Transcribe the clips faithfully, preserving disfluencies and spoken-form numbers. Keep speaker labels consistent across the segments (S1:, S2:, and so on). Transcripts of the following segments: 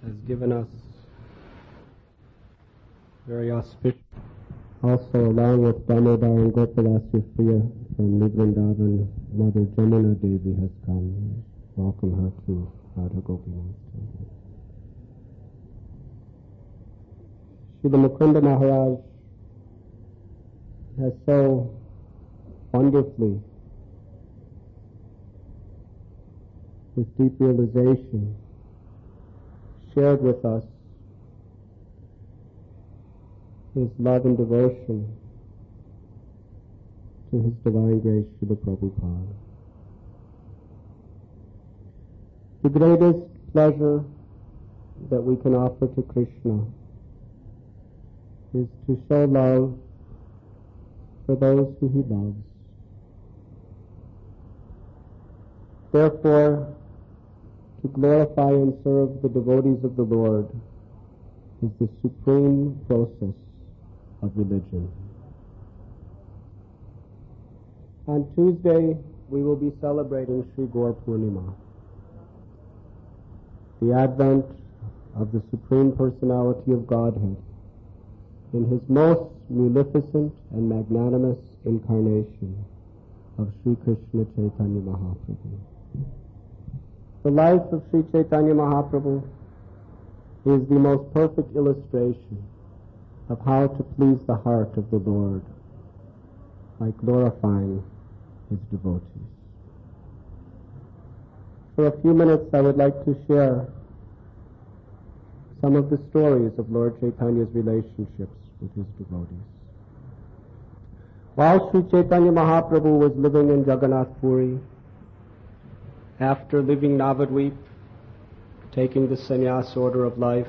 S1: has given us very auspicious. Also, along with Damodar and Gopalasya Priya from Vrindavan, Mother Jamuna Devi has come. Welcome her to Radha Gopinath. Srila Mukunda Maharaj has so wonderfully, with deep realization, shared with us his love and devotion to His Divine Grace Srila Prabhupada. The greatest pleasure that we can offer to Krishna is to show love for those who He loves. Therefore, to glorify and serve the devotees of the Lord is the supreme process of religion. On Tuesday, we will be celebrating Sri Gaur Purnima, the advent of the Supreme Personality of Godhead in His most munificent and magnanimous incarnation of Sri Krishna Chaitanya Mahaprabhu. The life of Sri Chaitanya Mahaprabhu is the most perfect illustration of how to please the heart of the Lord by glorifying His devotees. For a few minutes I would like to share some of the stories of Lord Chaitanya's relationships with His devotees. While Sri Chaitanya Mahaprabhu was living in Jagannath Puri, after leaving Navadvip, taking the sannyas order of life,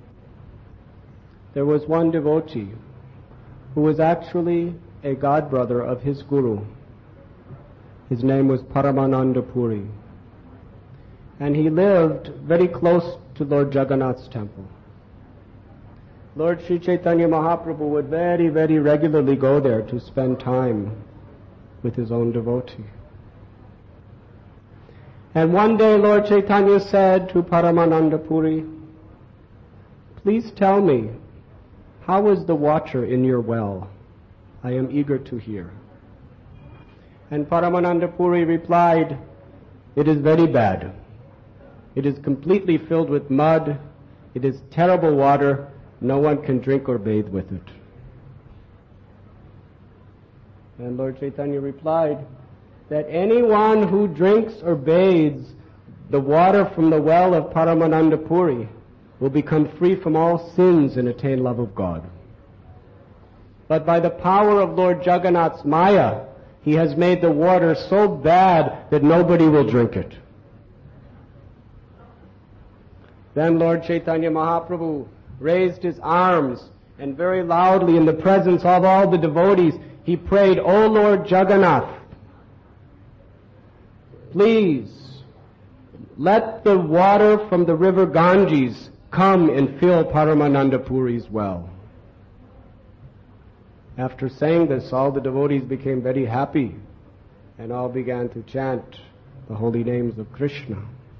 S1: there was one devotee who was actually a godbrother of his guru. His name was Paramananda Puri, and he lived very close to Lord Jagannath's temple. Lord Sri Chaitanya Mahaprabhu would very, very regularly go there to spend time with his own devotee. And one day Lord Chaitanya said to Paramananda Puri, "Please tell me, how is the water in your well? I am eager to hear." And Paramananda Puri replied, "It is very bad. It is completely filled with mud. It is terrible water. No one can drink or bathe with it." And Lord Chaitanya replied that anyone who drinks or bathes the water from the well of Paramananda Puri will become free from all sins and attain love of God. But by the power of Lord Jagannath's Maya, he has made the water so bad that nobody will drink it. Then Lord Chaitanya Mahaprabhu raised his arms and very loudly in the presence of all the devotees, he prayed, "O Lord Jagannath, please let the water from the river Ganges come and fill Paramananda Puri's well." After saying this, all the devotees became very happy and all began to chant the holy names of Krishna.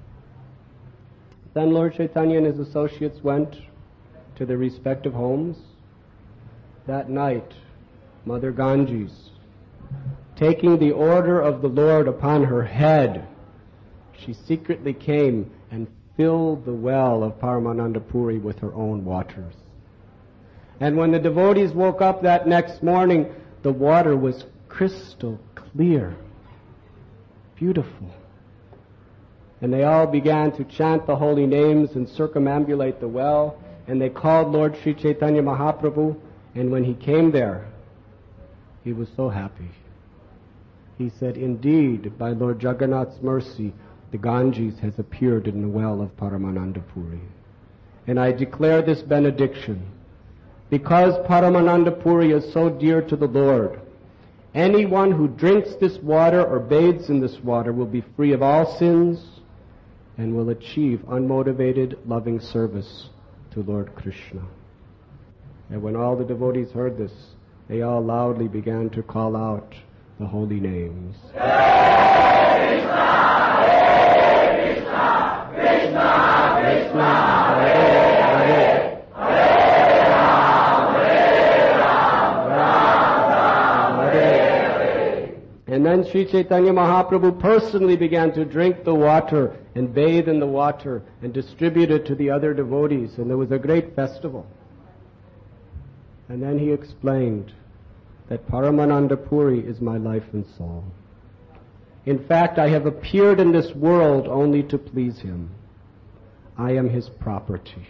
S1: Then Lord Chaitanya and his associates went to their respective homes. That night, Mother Ganges, taking the order of the Lord upon her head, she secretly came and filled the well of Paramananda Puri with her own waters. And when the devotees woke up that next morning, the water was crystal clear, beautiful. And they all began to chant the holy names and circumambulate the well, and they called Lord Sri Chaitanya Mahaprabhu, and when he came there, he was so happy. He said, "Indeed, by Lord Jagannath's mercy, the Ganges has appeared in the well of Paramananda Puri. And I declare this benediction, because Paramananda Puri is so dear to the Lord, anyone who drinks this water or bathes in this water will be free of all sins and will achieve unmotivated, loving service to Lord Krishna." And when all the devotees heard this, they all loudly began to call out the holy names. Hare Krishna, Hare Krishna, Krishna, Krishna, Hare Hare, Hare Ram, Hare Ram, Ram Ram, Hare Hare. And then Sri Chaitanya Mahaprabhu personally began to drink the water and bathe in the water and distribute it to the other devotees, and there was a great festival. And then he explained that Paramananda Puri is my life and soul. In fact, I have appeared in this world only to please him. I am his property.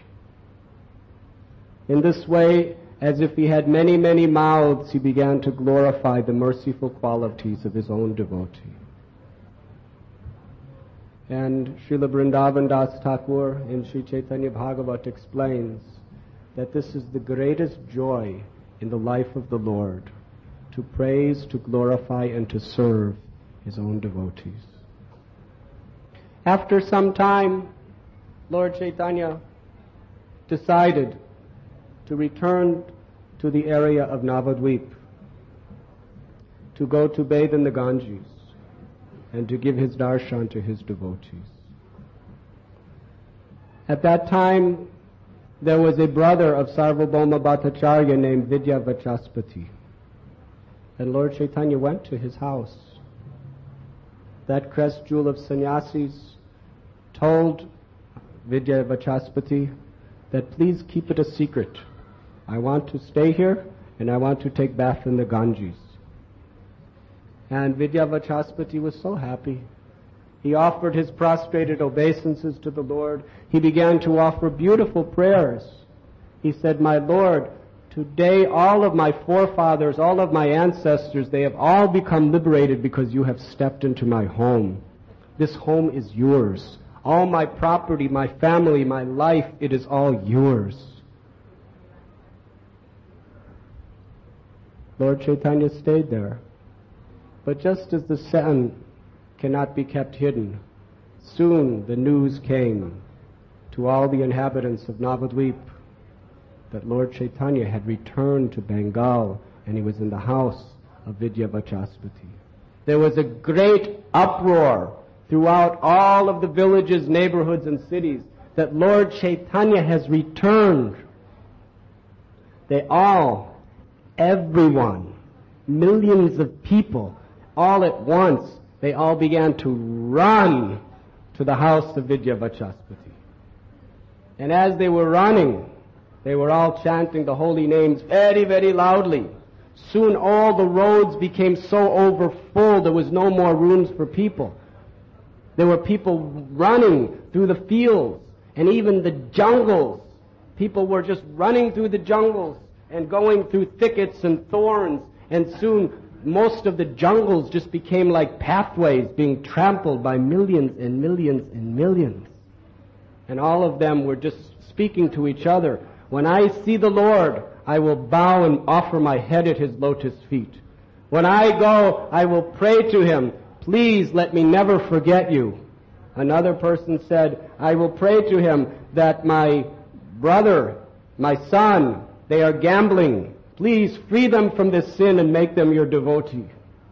S1: In this way, as if he had many, many mouths, he began to glorify the merciful qualities of his own devotee. And Srila Vrindavan Das Thakur in Sri Chaitanya Bhagavat explains that this is the greatest joy in the life of the Lord, to praise, to glorify, and to serve his own devotees. After some time, Lord Chaitanya decided to return to the area of Navadvip, to go to bathe in the Ganges, and to give his darshan to his devotees. At that time, there was a brother of Sarvabhauma Bhattacharya named Vidya Vachaspati. And Lord Chaitanya went to his house. That crest jewel of sannyasis told Vidya Vachaspati that please keep it a secret. I want to stay here and I want to take bath in the Ganges. And Vidya Vachaspati was so happy. He offered his prostrated obeisances to the Lord. He began to offer beautiful prayers. He said, my Lord, today all of my forefathers, all of my ancestors, they have all become liberated because you have stepped into my home. This home is yours. All my property, my family, my life, it is all yours. Lord Chaitanya stayed there. But just as the sun cannot be kept hidden, soon the news came to all the inhabitants of Navadvip that Lord Chaitanya had returned to Bengal and he was in the house of Vidya Vachaspati. There was a great uproar throughout all of the villages, neighborhoods, and cities that Lord Chaitanya has returned. They all, everyone, millions of people, all at once, they all began to run to the house of Vidya Vachaspati. And as they were running, they were all chanting the holy names very, very loudly. Soon all the roads became so overfull, there was no more rooms for people. There were people running through the fields and even the jungles. People were just running through the jungles and going through thickets and thorns, and soon most of the jungles just became like pathways being trampled by millions and millions and millions. And all of them were just speaking to each other, when I see the Lord, I will bow and offer my head at his lotus feet. When I go, I will pray to him, please let me never forget you. Another person said, I will pray to him that my brother, my son, they are gambling. Please free them from this sin and make them your devotee.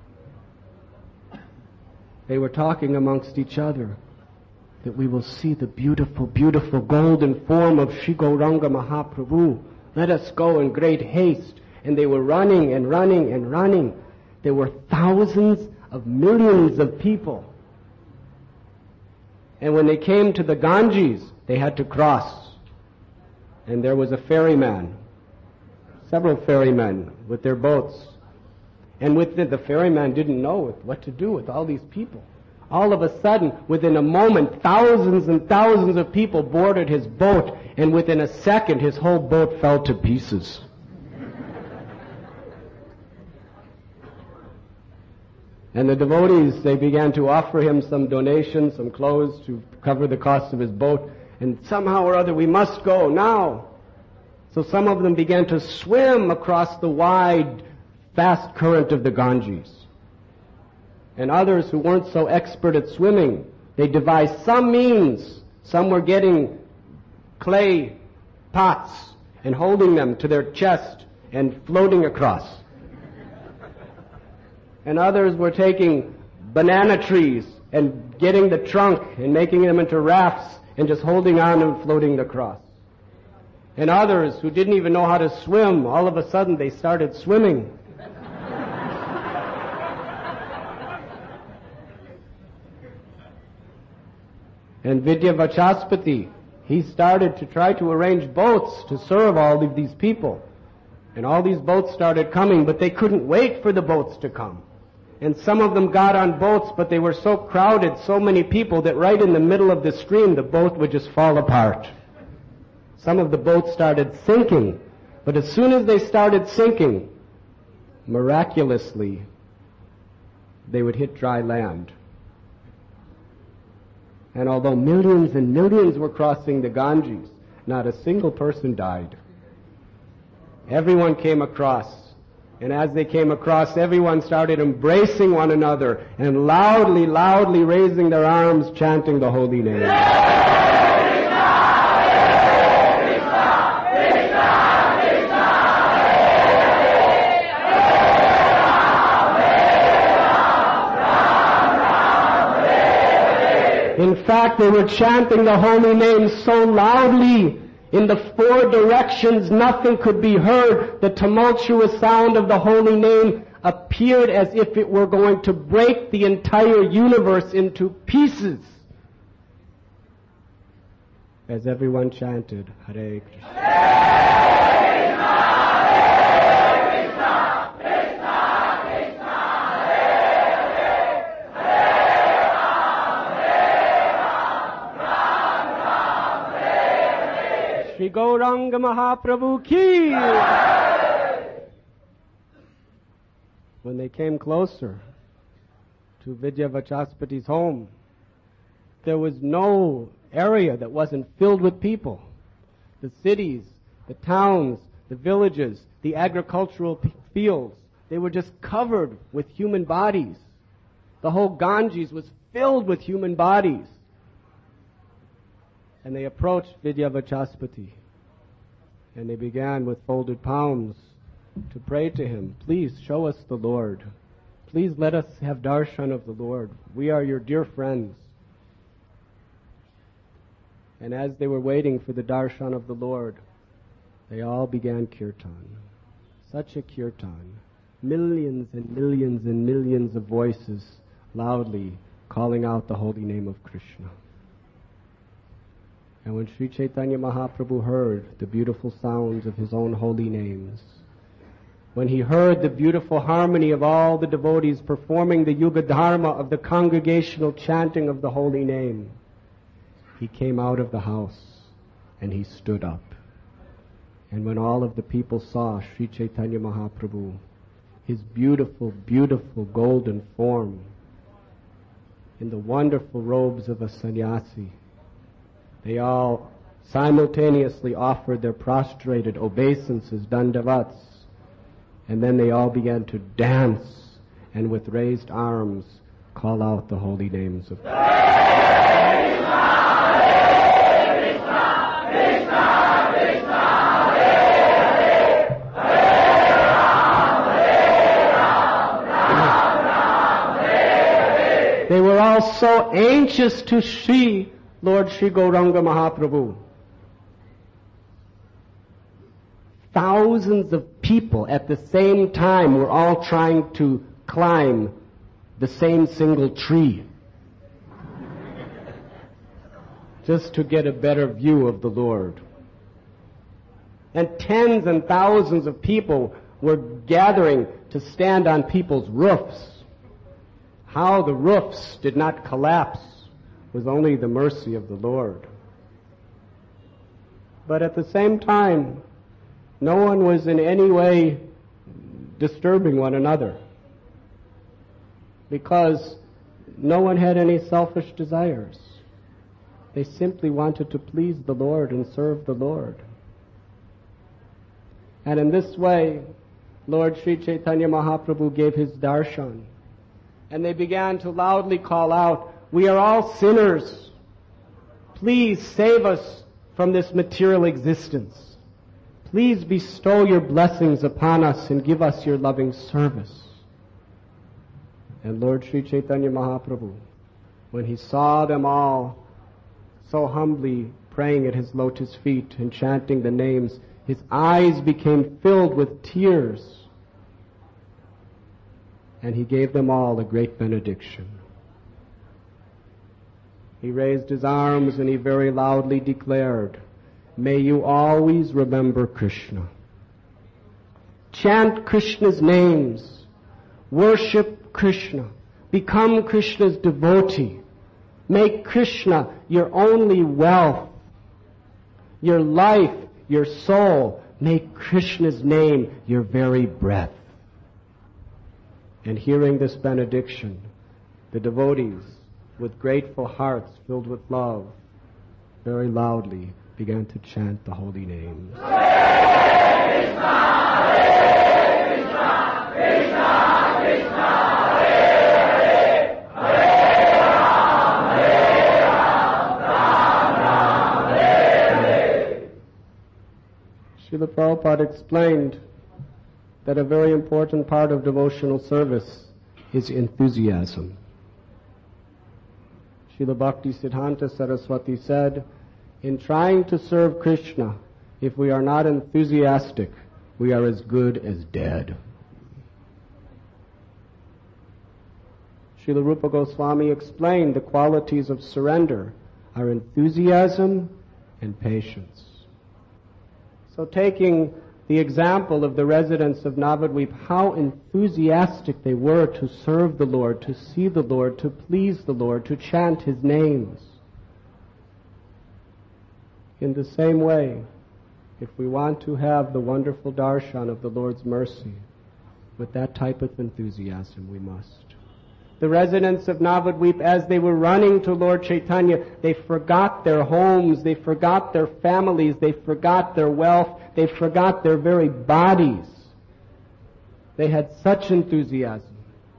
S1: They were talking amongst each other that we will see the beautiful, beautiful golden form of Sri Gauranga Mahaprabhu. Let us go in great haste. And they were running and running and running. There were thousands of millions of people. And when they came to the Ganges, they had to cross. And there was a ferryman, several ferrymen with their boats. And with the, the ferryman didn't know what to do with all these people. All of a sudden, within a moment, thousands and thousands of people boarded his boat, and within a second, his whole boat fell to pieces. And the devotees, they began to offer him some donations, some clothes to cover the cost of his boat, and somehow or other, we must go now. So some of them began to swim across the wide, fast current of the Ganges. And others who weren't so expert at swimming, they devised some means. Some were getting clay pots and holding them to their chest and floating across. And others were taking banana trees and getting the trunk and making them into rafts and just holding on and floating the cross. And others who didn't even know how to swim, all of a sudden they started swimming. And Vidya Vachaspati, he started to try to arrange boats to serve all of these people. And all these boats started coming, but they couldn't wait for the boats to come. And some of them got on boats, but they were so crowded, so many people, that right in the middle of the stream, the boat would just fall apart. Some of the boats started sinking, but as soon as they started sinking, miraculously, they would hit dry land. And although millions and millions were crossing the Ganges, not a single person died. Everyone came across. And as they came across, everyone started embracing one another and loudly, loudly raising their arms, chanting the holy name. In fact, they were chanting the holy name so loudly, in the four directions nothing could be heard. The tumultuous sound of the holy name appeared as if it were going to break the entire universe into pieces. As everyone chanted, Hare Krishna. Shri Gauranga Mahaprabhu ki! When they came closer to Vidya Vachaspati's home, there was no area that wasn't filled with people. The cities, the towns, the villages, the agricultural p- fields, they were just covered with human bodies. The whole Ganges was filled with human bodies. And they approached Vidya Vachaspati, and they began with folded palms to pray to him. Please show us the Lord. Please let us have darshan of the Lord. We are your dear friends. And as they were waiting for the darshan of the Lord, they all began kirtan. Such a kirtan. Millions and millions and millions of voices loudly calling out the holy name of Krishna. And when Sri Chaitanya Mahaprabhu heard the beautiful sounds of his own holy names, when he heard the beautiful harmony of all the devotees performing the Yuga Dharma of the congregational chanting of the holy name, he came out of the house and he stood up. And when all of the people saw Sri Chaitanya Mahaprabhu, his beautiful, beautiful golden form, in the wonderful robes of a sannyasi, they all simultaneously offered their prostrated obeisances, dandavats, and then they all began to dance and with raised arms call out the holy names of God. They were all so anxious to see Lord Sri Gauranga Mahaprabhu. Thousands of people at the same time were all trying to climb the same single tree just to get a better view of the Lord. And tens and thousands of people were gathering to stand on people's roofs. How the roofs did not collapse was only the mercy of the Lord. But at the same time, no one was in any way disturbing one another, because no one had any selfish desires. They simply wanted to please the Lord and serve the Lord. And in this way, Lord Sri Chaitanya Mahaprabhu gave his darshan, and they began to loudly call out, "We are all sinners. Please save us from this material existence. Please bestow your blessings upon us and give us your loving service." And Lord Sri Chaitanya Mahaprabhu, when he saw them all so humbly praying at his lotus feet and chanting the names, his eyes became filled with tears. And he gave them all a great benediction. He raised his arms and he very loudly declared, "May you always remember Krishna. Chant Krishna's names. Worship Krishna. Become Krishna's devotee. Make Krishna your only wealth, your life, your soul. Make Krishna's name your very breath." And hearing this benediction, the devotees, with grateful hearts filled with love, very loudly began to chant the holy names.
S2: Hare Krishna, Hare Krishna, Krishna Krishna, Hare Hare, Hare Ram, Hare Ram, Ram Ram, Hare Hare.
S1: Srila Prabhupada explained that a very important part of devotional service is enthusiasm. Srila Bhakti Siddhanta Saraswati said, in trying to serve Krishna, if we are not enthusiastic, we are as good as dead. Srila Rupa Goswami explained the qualities of surrender are enthusiasm and patience. So taking the example of the residents of Navadvip, how enthusiastic they were to serve the Lord, to see the Lord, to please the Lord, to chant His names. In the same way, if we want to have the wonderful darshan of the Lord's mercy, with that type of enthusiasm we must. The residents of Navadvip, as they were running to Lord Chaitanya, they forgot their homes, they forgot their families, they forgot their wealth, they forgot their very bodies. They had such enthusiasm.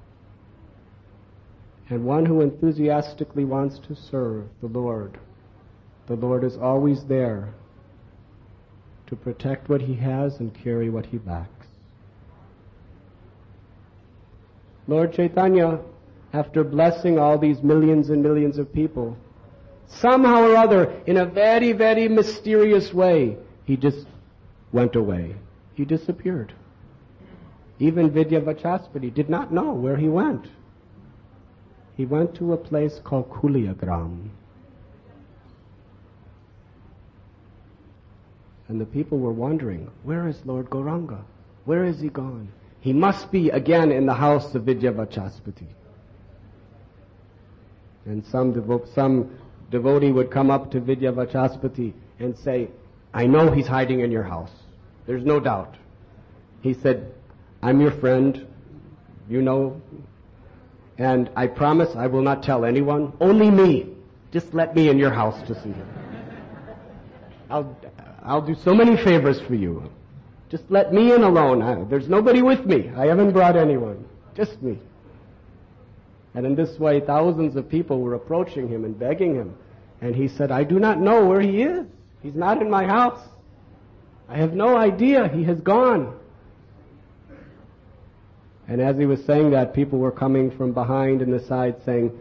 S1: And one who enthusiastically wants to serve the Lord, the Lord is always there to protect what He has and carry what He lacks. Lord Chaitanya, after blessing all these millions and millions of people, somehow or other, in a very, very mysterious way, He just went away. He disappeared. Even Vidya Vachaspati did not know where He went. He went to a place called Kuliagram. And the people were wondering, where is Lord Gauranga? Where is He gone? He must be again in the house of Vidya Vachaspati. And some, devo- some devotee would come up to Vidya Vachaspati and say, "I know he's hiding in your house. There's no doubt." He said, "I'm your friend, you know, and I promise I will not tell anyone, only me. Just let me in your house to see him. I'll, I'll do so many favors for you. Just let me in alone. I, there's nobody with me. I haven't brought anyone. Just me." And in this way, thousands of people were approaching him and begging him. And he said, "I do not know where he is. He's not in my house. I have no idea. He has gone." And as he was saying that, people were coming from behind and the side saying,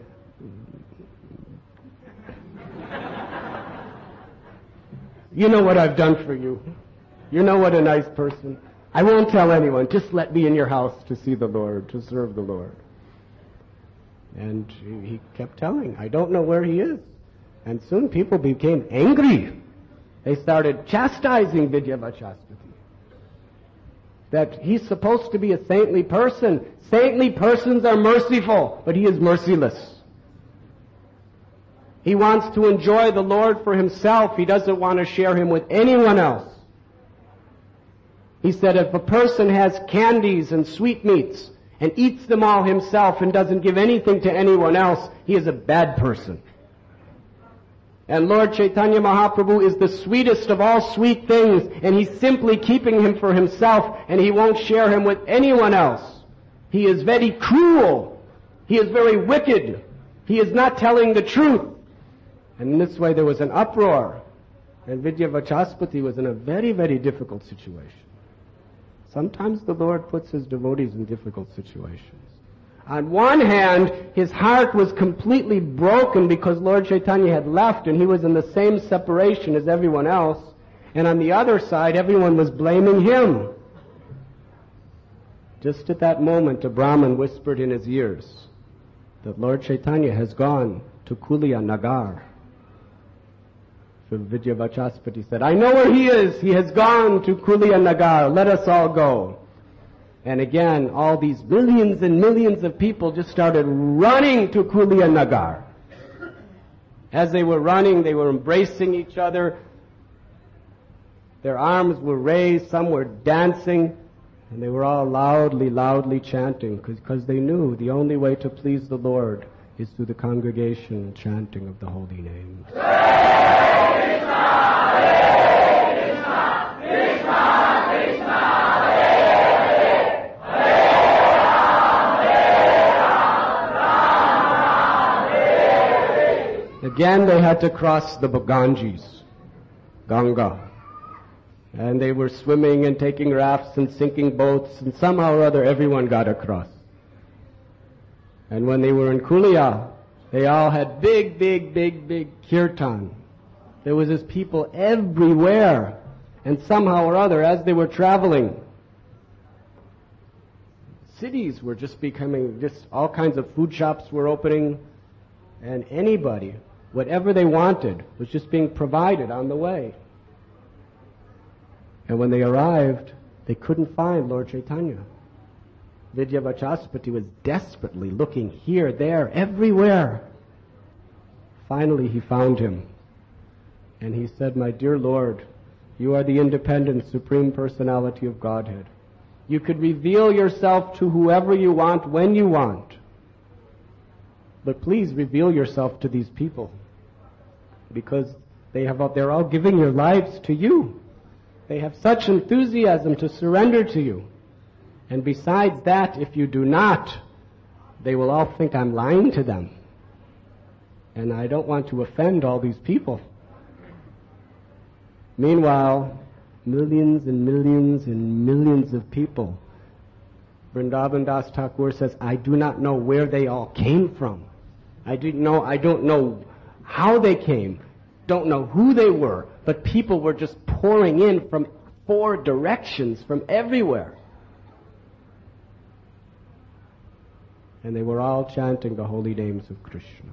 S1: "You know what I've done for you. You know what a nice person. I won't tell anyone. Just let me in your house to see the Lord, to serve the Lord." And he kept telling, "I don't know where he is." And soon people became angry. They started chastising Vidya Vachaspati. That he's supposed to be a saintly person. Saintly persons are merciful, but he is merciless. He wants to enjoy the Lord for himself. He doesn't want to share him with anyone else. He said if a person has candies and sweetmeats and eats them all himself and doesn't give anything to anyone else, he is a bad person. And Lord Chaitanya Mahaprabhu is the sweetest of all sweet things, and he's simply keeping him for himself, and he won't share him with anyone else. He is very cruel. He is very wicked. He is not telling the truth. And in this way there was an uproar, and Vidya Vachaspati was in a very, very difficult situation. Sometimes the Lord puts His devotees in difficult situations. On one hand, his heart was completely broken because Lord Chaitanya had left and he was in the same separation as everyone else. And on the other side, everyone was blaming him. Just at that moment, a Brahmin whispered in his ears that Lord Chaitanya has gone to Kulia Nagar. So Vijayavachaspati said, I know where he is. He has gone to Kulia Nagar. Let us all go. And again, all these millions and millions of people just started running to Kulia Nagar. As they were running, they were embracing each other. Their arms were raised, some were dancing, and they were all loudly, loudly chanting, because they knew the only way to please the Lord is through the congregational chanting of the holy names.
S2: Hare Krishna, Hare Krishna, Krishna Krishna, Hare Hare, Hare Ram, Hare Ram, Ram Ram, Hare Hare.
S1: Again, they had to cross the Ganges, Ganga. And they were swimming and taking rafts and sinking boats, and somehow or other everyone got across. And when they were in Kulia, they all had big, big, big, big kirtan. There was this people everywhere. And somehow or other, as they were traveling, cities were just becoming, just all kinds of food shops were opening, and anybody, whatever they wanted, was just being provided on the way. And when they arrived, they couldn't find Lord Chaitanya. Vijayavachaspati was desperately looking here, there, everywhere. Finally, he found him. And he said, my dear Lord, you are the independent Supreme Personality of Godhead. You could reveal yourself to whoever you want, when you want. But please reveal yourself to these people. Because they have, they're all giving their lives to you. They have such enthusiasm to surrender to you. And besides that, if you do not, they will all think I'm lying to them. And I don't want to offend all these people. Meanwhile, millions and millions and millions of people, Vrindavan Das Thakur says, I do not know where they all came from. I didn't know, I don't know how they came, don't know who they were, but people were just pouring in from four directions, from everywhere. And they were all chanting the holy names of Krishna.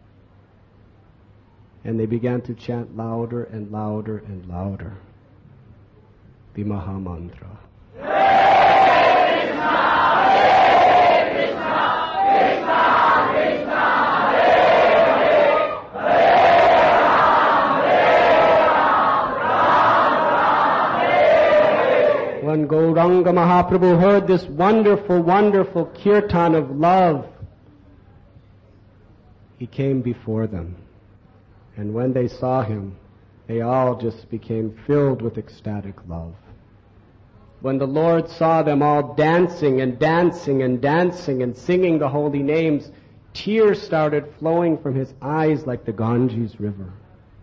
S1: And they began to chant louder and louder and louder the Maha Mantra.
S2: Hare Krishna, Hare Krishna, Krishna Krishna, Hare Hare, Hare Ram, Hare Ram, Ram Ram, Hare Hare.
S1: When Gauranga Mahaprabhu heard this wonderful, wonderful kirtan of love, he came before them. And when they saw him, they all just became filled with ecstatic love. When the Lord saw them all dancing and dancing and dancing and singing the holy names, tears started flowing from his eyes like the Ganges River.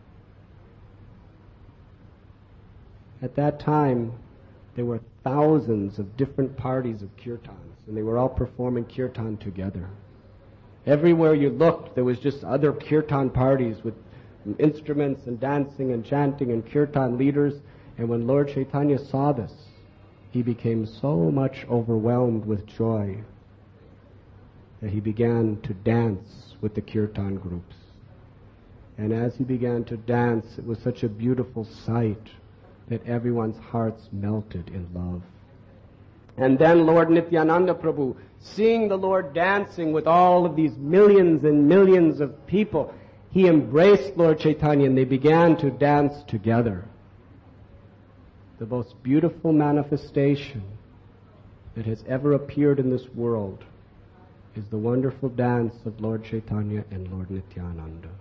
S1: At that time, there were thousands of different parties of kirtans, and they were all performing kirtan together. Everywhere you looked, there was just other kirtan parties with instruments and dancing and chanting and kirtan leaders. And when Lord Chaitanya saw this, he became so much overwhelmed with joy that he began to dance with the kirtan groups. And as he began to dance, it was such a beautiful sight that everyone's hearts melted in love. And then Lord Nityananda Prabhu, seeing the Lord dancing with all of these millions and millions of people, he embraced Lord Chaitanya and they began to dance together. The most beautiful manifestation that has ever appeared in this world is the wonderful dance of Lord Chaitanya and Lord Nityananda.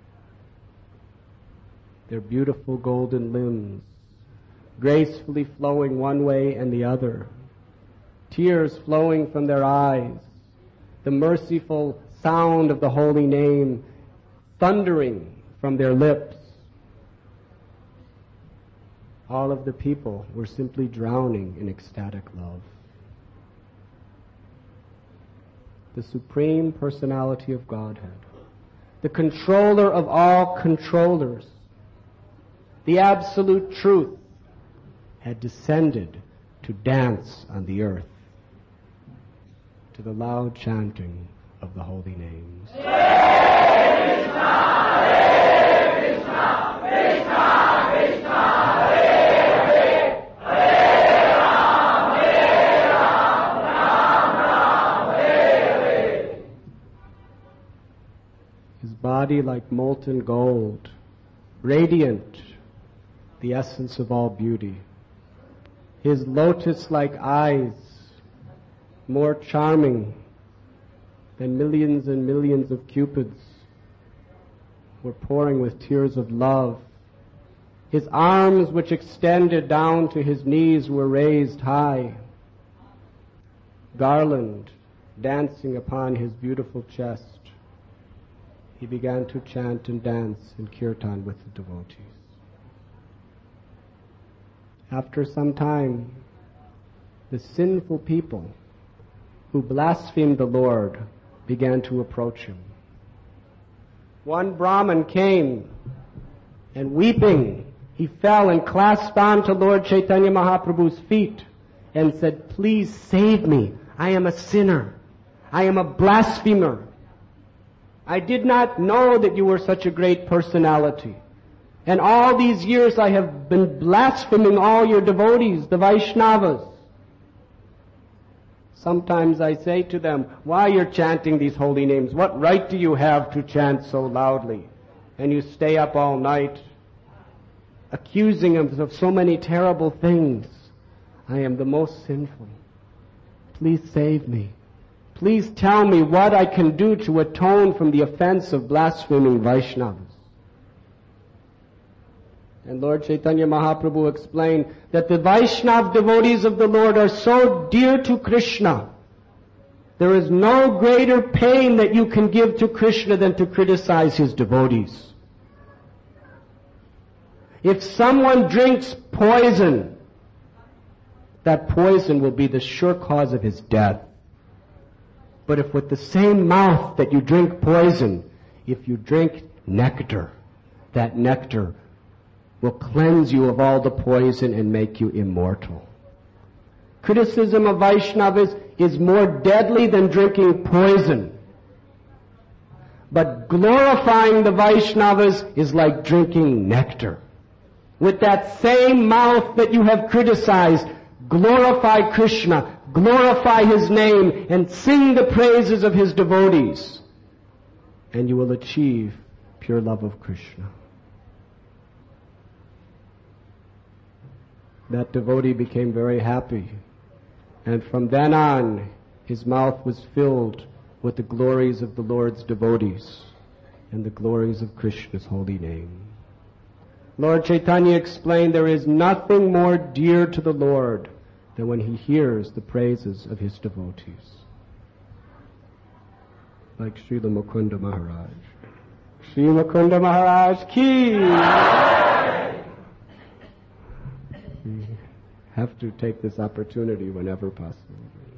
S1: Their beautiful golden limbs, gracefully flowing one way and the other, tears flowing from their eyes, the merciful sound of the holy name thundering from their lips. All of the people were simply drowning in ecstatic love. the Supreme Personality of Godhead, the controller of all controllers, the absolute truth, had descended to dance on the earth to the loud chanting of the holy names.
S2: Hare Krishna, Hare Krishna, Krishna Krishna, Hare Hare, Hare Ram, Hare Ram, Ram Ram, Hare Hare.
S1: His body like molten gold, radiant, the essence of all beauty. His lotus-like eyes, more charming than millions and millions of cupids, were pouring with tears of love. His arms, which extended down to his knees, were raised high. Garland dancing upon his beautiful chest, he began to chant and dance in kirtan with the devotees. After some time, the sinful people who blasphemed the Lord began to approach him. One Brahmin came, and weeping, he fell and clasped on to Lord Chaitanya Mahaprabhu's feet and said, "Please save me. I am a sinner. I am a blasphemer. I did not know that you were such a great personality. And all these years I have been blaspheming all your devotees, the Vaishnavas. Sometimes I say to them, why you're chanting these holy names? What right do you have to chant so loudly? And you stay up all night, accusing them of so many terrible things. I am the most sinful. Please save me. Please tell me what I can do to atone from the offense of blaspheming Vaishnavas." And Lord Chaitanya Mahaprabhu explained that the Vaishnav devotees of the Lord are so dear to Krishna. There is no greater pain that you can give to Krishna than to criticize his devotees. If someone drinks poison, that poison will be the sure cause of his death. But if with the same mouth that you drink poison, if you drink nectar, that nectar will cleanse you of all the poison and make you immortal. Criticism of Vaishnavas is more deadly than drinking poison. But glorifying the Vaishnavas is like drinking nectar. With that same mouth that you have criticized, glorify Krishna, glorify his name, and sing the praises of his devotees, and you will achieve pure love of Krishna. That devotee became very happy, and from then on his mouth was filled with the glories of the Lord's devotees and the glories of Krishna's holy name. Lord Chaitanya explained there is nothing more dear to the Lord than when he hears the praises of his devotees. Like Srila Mukunda Maharaj. Srila Mukunda Maharaj ki! We have to take this opportunity whenever possible.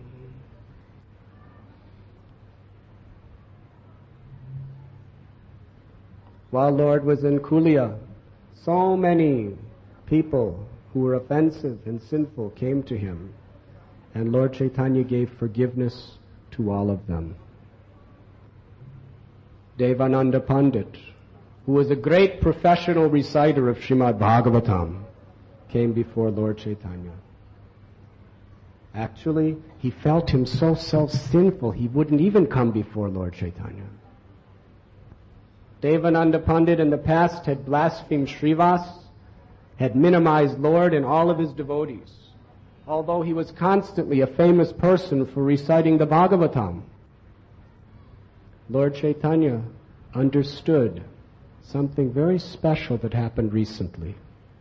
S1: While Lord was in Kulia, so many people who were offensive and sinful came to him, and Lord Chaitanya gave forgiveness to all of them. Devananda Pandit, who was a great professional reciter of Srimad Bhagavatam, came before Lord Chaitanya. Actually, he felt him so self-sinful he wouldn't even come before Lord Chaitanya. Devananda Pandit in the past had blasphemed Srivas, had minimized Lord and all of his devotees, although he was constantly a famous person for reciting the Bhagavatam. Lord Chaitanya understood something very special that happened recently.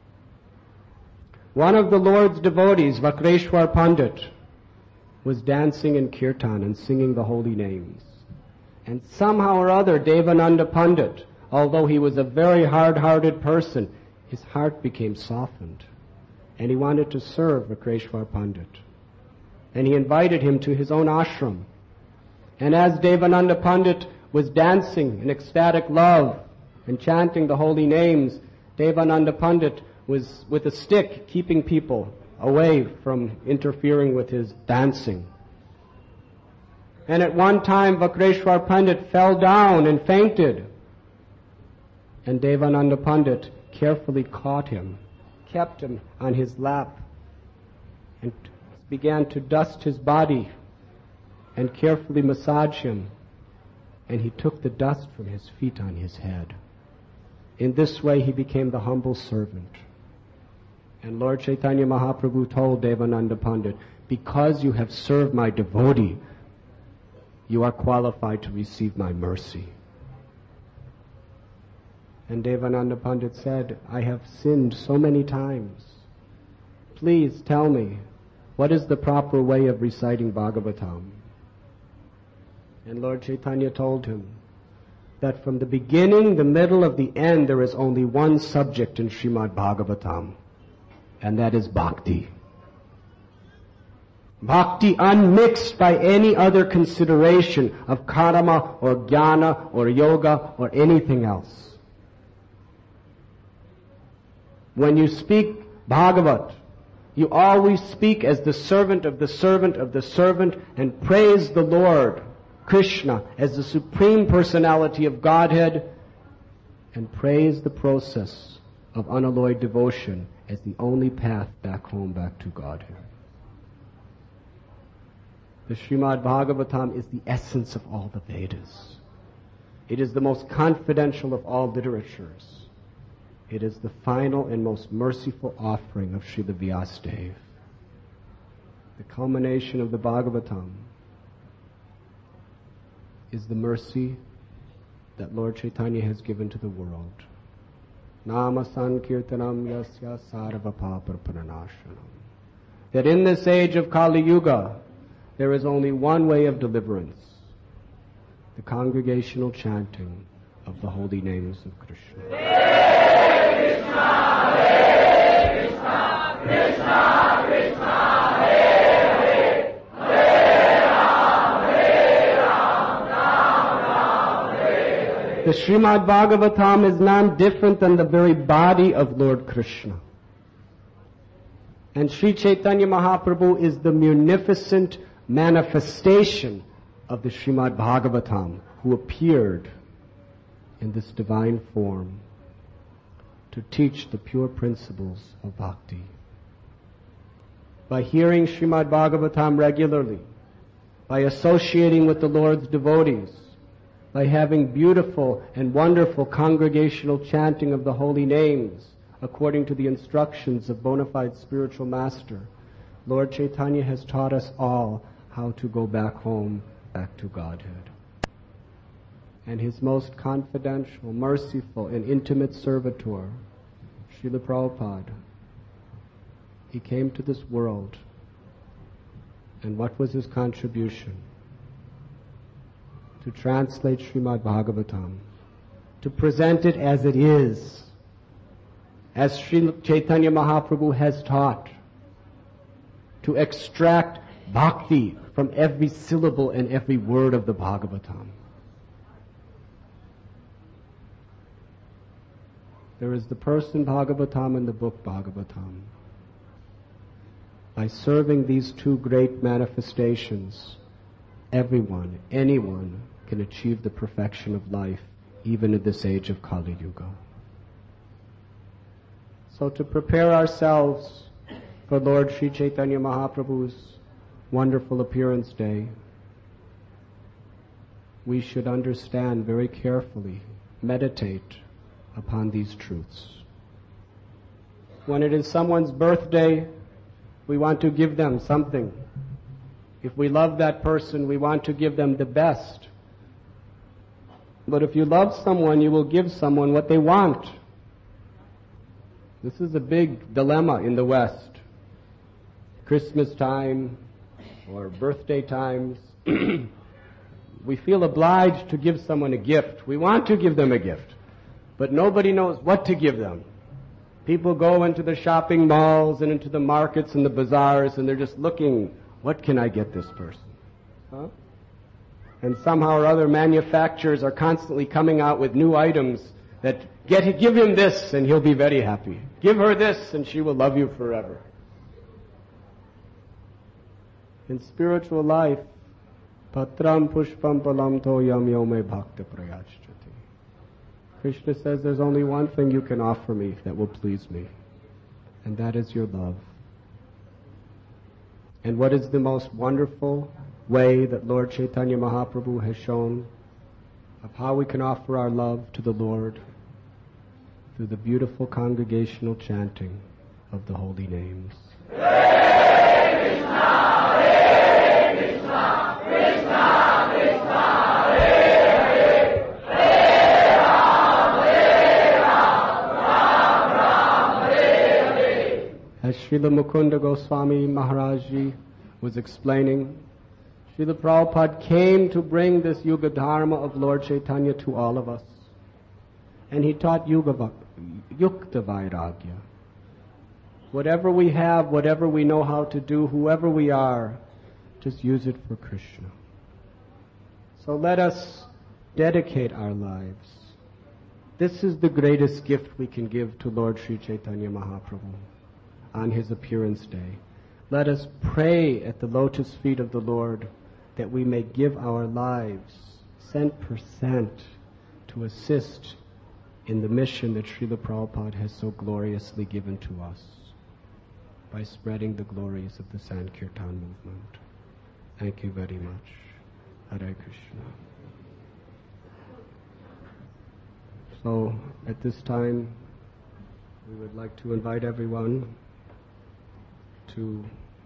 S1: One of the Lord's devotees, Vakreshwar Pandit, was dancing in kirtan and singing the holy names. And somehow or other, Devananda Pandit, although he was a very hard-hearted person, his heart became softened. And he wanted to serve Vakreshwar Pandit. And he invited him to his own ashram. And as Devananda Pandit was dancing in ecstatic love and chanting the holy names, Devananda Pandit was with a stick keeping people away from interfering with his dancing. And at one time, Vakreshwar Pandit fell down and fainted. And Devananda Pandit carefully caught him, kept him on his lap, and began to dust his body and carefully massage him. And he took the dust from his feet on his head. In this way, he became the humble servant. And Lord Chaitanya Mahaprabhu told Devananda Pandit, because you have served my devotee, you are qualified to receive my mercy. And Devananda Pandit said, I have sinned so many times. Please tell me, what is the proper way of reciting Bhagavatam? And Lord Chaitanya told him that from the beginning, the middle, of the end, there is only one subject in Srimad Bhagavatam, and that is bhakti. Bhakti unmixed by any other consideration of karma or jnana or yoga or anything else. When you speak Bhagavat, you always speak as the servant of the servant of the servant and praise the Lord, Krishna, as the Supreme Personality of Godhead, and praise the process of unalloyed devotion as the only path back home, back to Godhead. The Srimad Bhagavatam is the essence of all the Vedas. It is the most confidential of all literatures. It is the final and most merciful offering of Srila Vyasadeva. The culmination of the Bhagavatam is the mercy that Lord Chaitanya has given to the world. Nama Sankirtanam Yasya Sarva Paparpananashanam. That in this age of Kali Yuga, there is only one way of deliverance: the congregational chanting of the holy names of Krishna.
S2: Hare Krishna, Hare Krishna, Krishna Krishna, Hare Hare, Hare Ram, Hare Ram, Ram Ram, Hare Hare.
S1: The Srimad Bhagavatam is none different than the very body of Lord Krishna. And Sri Chaitanya Mahaprabhu is the munificent manifestation of the Srimad Bhagavatam, who appeared in this divine form to teach the pure principles of bhakti. By hearing Srimad Bhagavatam regularly, by associating with the Lord's devotees, by having beautiful and wonderful congregational chanting of the holy names according to the instructions of bona fide spiritual master, Lord Chaitanya has taught us all how to go back home, back to Godhead. And his most confidential, merciful, and intimate servitor, Srila Prabhupada, he came to this world, and what was his contribution? To translate Srimad Bhagavatam, to present it as it is, as Sri Chaitanya Mahaprabhu has taught, to extract bhakti from every syllable and every word of the Bhagavatam. There is the person Bhagavatam and the book Bhagavatam. By serving these two great manifestations, everyone, anyone, can achieve the perfection of life, even in this age of Kali Yuga. So to prepare ourselves for Lord Sri Chaitanya Mahaprabhu's wonderful appearance day, we should understand very carefully, meditate upon these truths. When it is someone's birthday, we want to give them something. If we love that person, we want to give them the best. But if you love someone, you will give someone what they want. This is a big dilemma in the West. Christmas time or birthday times, we feel obliged to give someone a gift. We want to give them a gift, but nobody knows what to give them. People go into the shopping malls and into the markets and the bazaars, and they're just looking, what can I get this person? Huh? And somehow or other manufacturers are constantly coming out with new items that get, give him this and he'll be very happy. Give her this and she will love you forever. In spiritual life, patram pushpam palam toyam yome bhakta prayachati. Krishna says there's only one thing you can offer me that will please me, and that is your love. And what is the most wonderful way that Lord Chaitanya Mahaprabhu has shown of how we can offer our love to the Lord? Through the beautiful congregational chanting of the holy names.
S2: Hare Krishna, Hare Krishna, Krishna Krishna, Hare Hare, Hare Ram, Hare Ram, Ram Ram, Hare Hare.
S1: As Srila Mukunda Goswami Maharaj Ji was explaining, Srila Prabhupada came to bring this Yuga Dharma of Lord Chaitanya to all of us. And he taught Yuga, Yukta Vairagya. Whatever we have, whatever we know how to do, whoever we are, just use it for Krishna. So let us dedicate our lives. This is the greatest gift we can give to Lord Sri Chaitanya Mahaprabhu on his appearance day. Let us pray at the lotus feet of the Lord that we may give our lives cent per cent to assist in the mission that Srila Prabhupada has so gloriously given to us by spreading the glories of the Sankirtan movement. Thank you very much. Hare Krishna. So, at this time, we would like to invite everyone to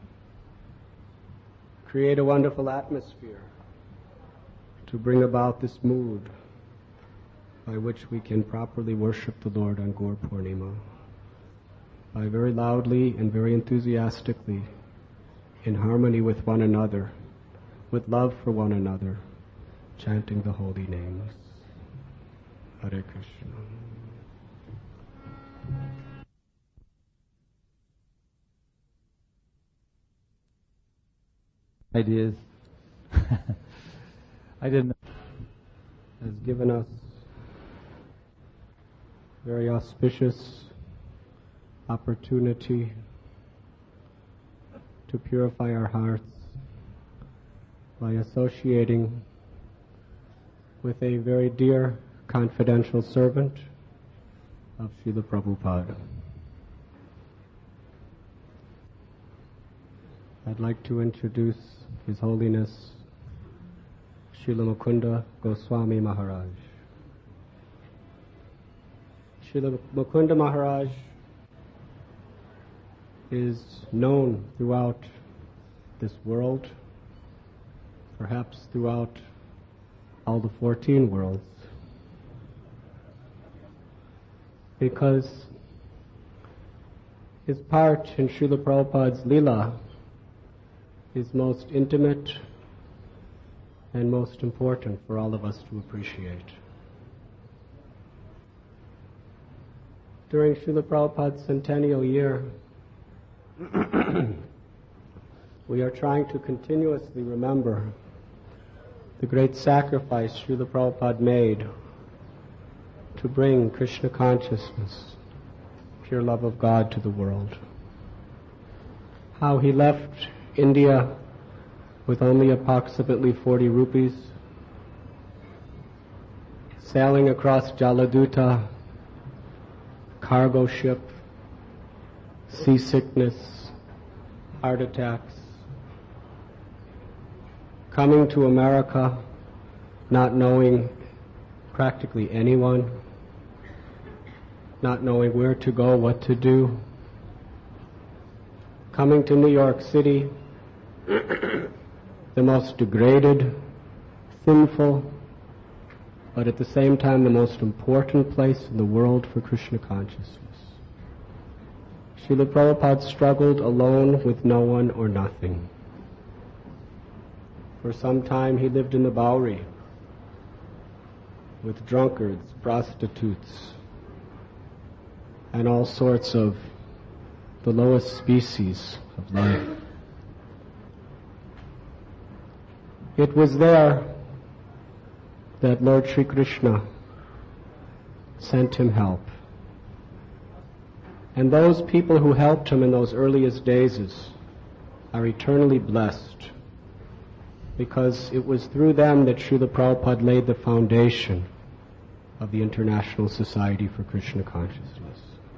S1: create a wonderful atmosphere to bring about this mood by which we can properly worship the Lord on Gaur Purnima, by very loudly and very enthusiastically, in harmony with one another, with love for one another, chanting the holy names. Hare Krishna.
S3: Ideas. I didn't.
S1: Has given us very auspicious opportunity to purify our hearts by associating with a very dear confidential servant of Srila Prabhupada. I'd like to introduce His Holiness Srila Mukunda Goswami Maharaj. Srila Mukunda Maharaj is known throughout this world, perhaps throughout all the fourteen worlds, because his part in Srila Prabhupada's Leela is most intimate and most important for all of us to appreciate. During Srila Prabhupada's centennial year, we are trying to continuously remember the great sacrifice Srila Prabhupada made to bring Krishna consciousness, pure love of God to the world. How he left India with only approximately forty rupees, sailing across Jaladuta, cargo ship, seasickness, heart attacks, coming to America not knowing practically anyone, not knowing where to go, what to do, coming to New York City, the most degraded, sinful, but at the same time the most important place in the world for Krishna consciousness. Srila Prabhupada struggled alone with no one or nothing. For some time he lived in the Bowery with drunkards, prostitutes, and all sorts of the lowest species of life. It was there that Lord Sri Krishna sent him help. And those people who helped him in those earliest days are eternally blessed, because it was through them that Srila Prabhupada laid the foundation of the International Society for Krishna Consciousness.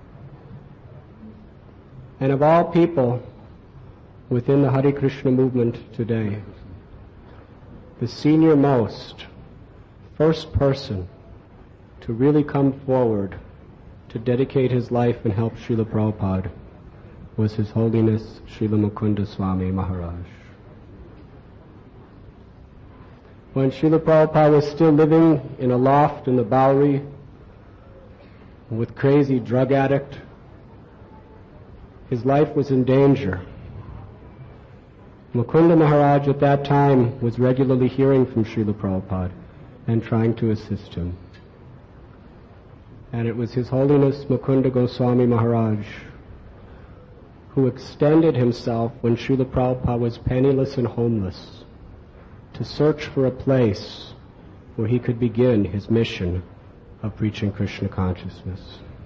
S1: And of all people within the Hare Krishna movement today, the senior most, first person to really come forward to dedicate his life and help Srila Prabhupada was His Holiness Srila Mukunda Swami Maharaj. When Srila Prabhupada was still living in a loft in the Bowery with crazy drug addict, his life was in danger. Mukunda Maharaj at that time was regularly hearing from Srila Prabhupada and trying to assist him. And it was His Holiness Mukunda Goswami Maharaj who extended himself when Srila Prabhupada was penniless and homeless to search for a place where he could begin his mission of preaching Krishna consciousness.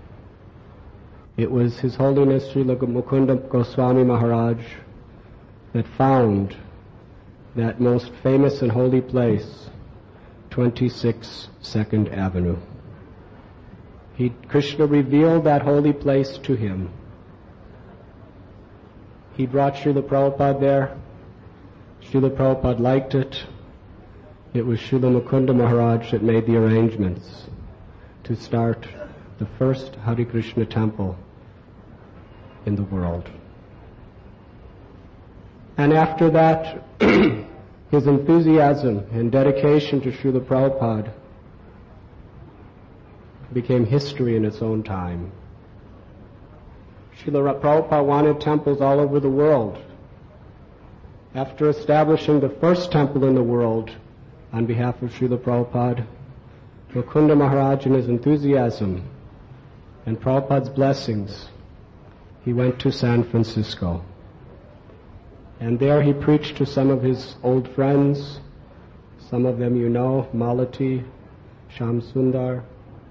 S1: It was His Holiness Srila Mukunda Goswami Maharaj that found that most famous and holy place, twenty-six Second Avenue. He, Krishna revealed that holy place to him. He brought Srila Prabhupada there. Srila Prabhupada liked it. It was Srila Mukunda Maharaj that made the arrangements to start the first Hare Krishna temple in the world. And after that, his enthusiasm and dedication to Srila Prabhupada became history in its own time. Srila Prabhupada wanted temples all over the world. After establishing the first temple in the world on behalf of Srila Prabhupada, Mukunda Maharaj, in his enthusiasm and Prabhupada's blessings, he went to San Francisco. And there he preached to some of his old friends. Some of them you know, Malati, Sham Sundar,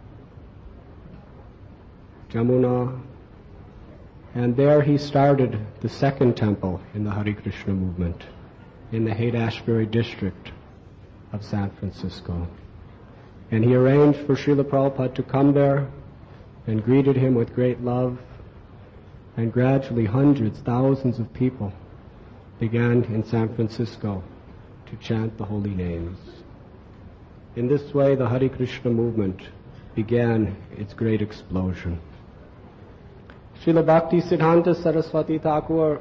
S1: Jamuna. And there he started the second temple in the Hare Krishna movement in the Haight-Ashbury district of San Francisco. And he arranged for Srila Prabhupada to come there and greeted him with great love. And gradually hundreds, thousands of people began in San Francisco to chant the holy names. In this way, the Hare Krishna movement began its great explosion. Srila Bhakti Siddhanta Saraswati Thakur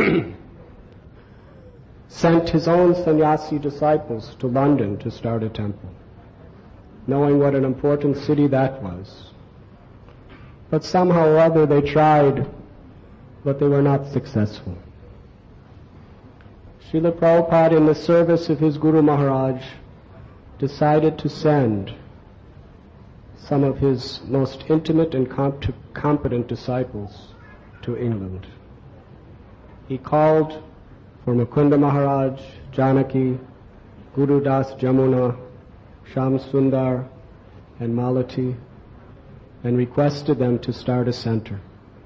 S1: sent his own sannyasi disciples to London to start a temple, knowing what an important city that was. But somehow or other they tried, but they were not successful. Srila Prabhupada, in the service of his Guru Maharaj, decided to send some of his most intimate and comp- competent disciples to England. He called for Mukunda Maharaj, Janaki, Guru Das Jamuna, Sham Sundar, and Malati, and requested them to start a center.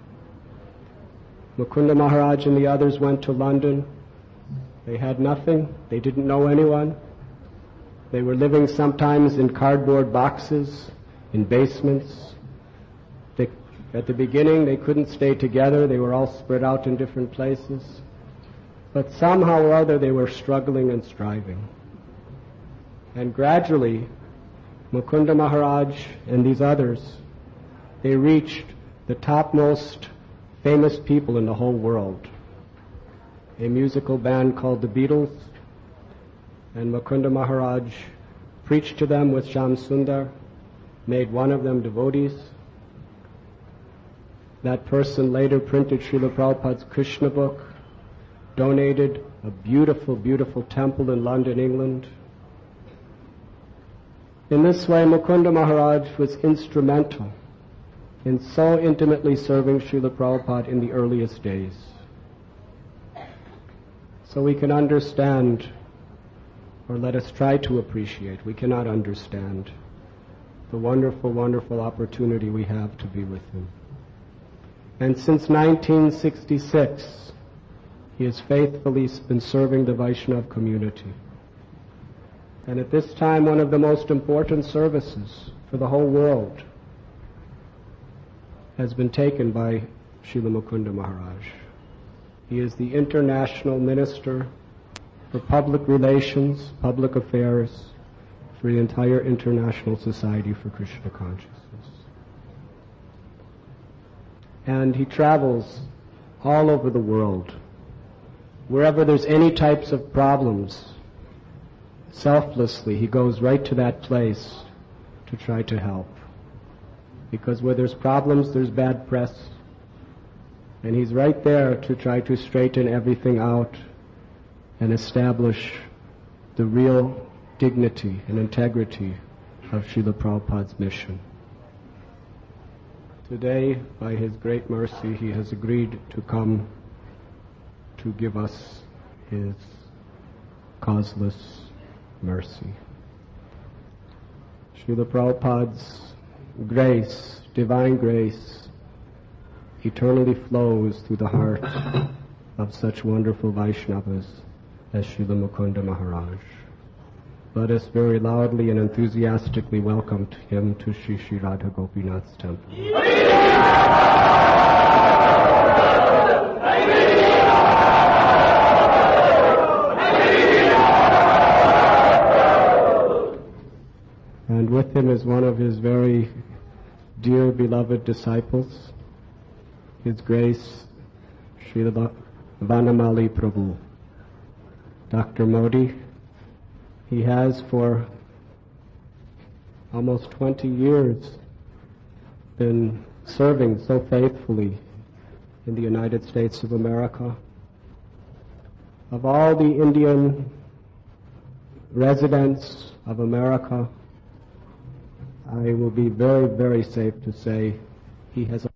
S1: Mukunda Maharaj and the others went to London. They had nothing. They didn't know anyone. They were living sometimes in cardboard boxes, in basements. They, at the beginning, they couldn't stay together. They were all spread out in different places. But somehow or other, they were struggling and striving. And gradually, Mukunda Maharaj and these others, they reached the topmost famous people in the whole world. A musical band called the Beatles, and Mukunda Maharaj preached to them with Sham Sundar, made one of them devotees. That person later printed Srila Prabhupada's Krishna book, donated a beautiful, beautiful temple in London, England. In this way, Mukunda Maharaj was instrumental in so intimately serving Srila Prabhupada in the earliest days. So we can understand or let us try to appreciate, we cannot understand the wonderful, wonderful opportunity we have to be with him. And since nineteen sixty-six, he has faithfully been serving the Vaishnav community. And at this time, one of the most important services for the whole world has been taken by Srila Mukunda Maharaj. He is the International Minister for Public Relations, Public Affairs for the entire International Society for Krishna Consciousness. And he travels all over the world. Wherever there's any types of problems, selflessly he goes right to that place to try to help. Because where there's problems, there's bad press. And he's right there to try to straighten everything out and establish the real dignity and integrity of Srila Prabhupada's mission. Today, by his great mercy, he has agreed to come to give us his causeless mercy. Srila Prabhupada's grace, divine grace, eternally flows through the heart of such wonderful Vaishnavas as Srila Mukunda Maharaj. Let us very loudly and enthusiastically welcome him to Sri Sri Radha Gopinath's temple. And with him is one of his very dear, beloved disciples, His Grace Srila Vanamali Prabhu. Doctor Modi, he has for almost twenty years been serving so faithfully in the United States of America. Of all the Indian residents of America, I will be very, very safe to say he has